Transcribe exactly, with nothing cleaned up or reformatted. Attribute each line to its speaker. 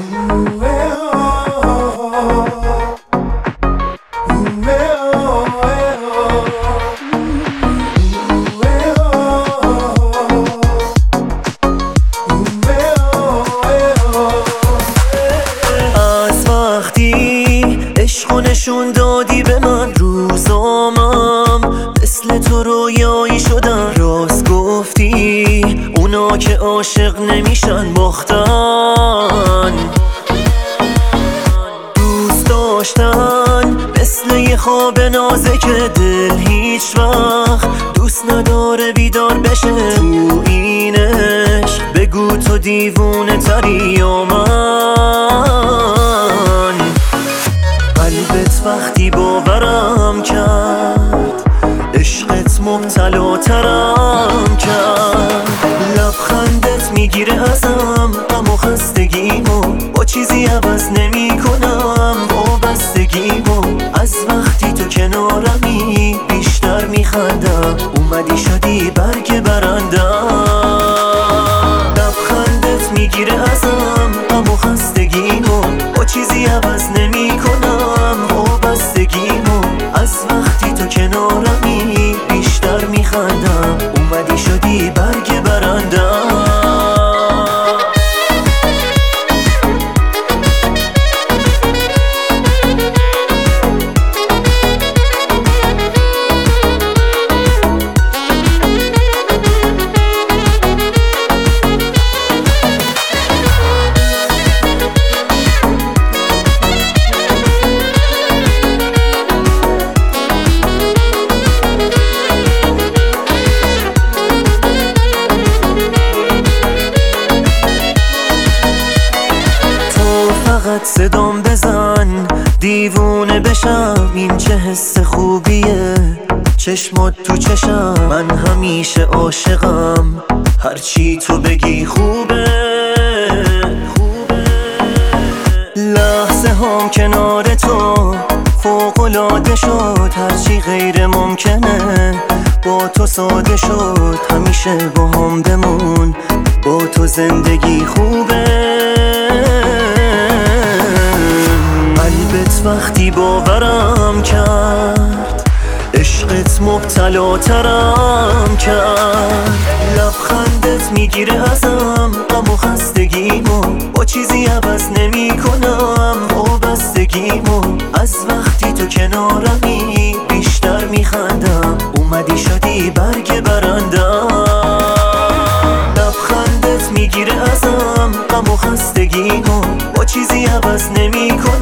Speaker 1: از وقتی عشق و نشون دادی به من، روزامم مثل تو رویایی شدن. راست گفتی اونا که عاشق نمیشن باختن. دوست داشتن مثل یه خواب نازک دل هیچ وقت دوست نداره بیدار بشه. تو این عشق بگو تو دیوونه تری یا من؟ قلبت وقتی باورم کرد، عشقت مبتلا ترم کرد. لبخندت میگیره ازم غم و خستگیمو، با چیزی عوض نمی کنم وابستگیمو. از وقتی تو کنارمی بیشتر میخندم، اومدی شدی برگ برندم. لبخندت میگیره ازم غم و خستگیمو، با چیزی عوض نمی کنم وابستگیمو. از وقتی تو کنارمی بیشتر میخندم، اومدی شدی برگ برندم. فقط صدام بزن دیوونه بشم، این چه حس خوبیه چشمات تو چشم. من همیشه عاشقم، هرچی تو بگی خوبه خوبه. لحظه هم کنار تو فوق‌العاده شد، هرچی غیر ممکنه با تو ساده شد. همیشه با هم بمون، با تو زندگی خوبه. قلبت وقتی باورم کرد، عشقت مبتلا ترم کرد. لبخندت میگیره ازم غم و خستگیمو، با چیزی عوض نمی کنم وابستگیمو. از وقتی تو کنارمی بیشتر میخندم، اومدی شدی برگ برندم. لبخندت میگیره ازم غم و خستگیمو، با چیزی عوض نمی کنم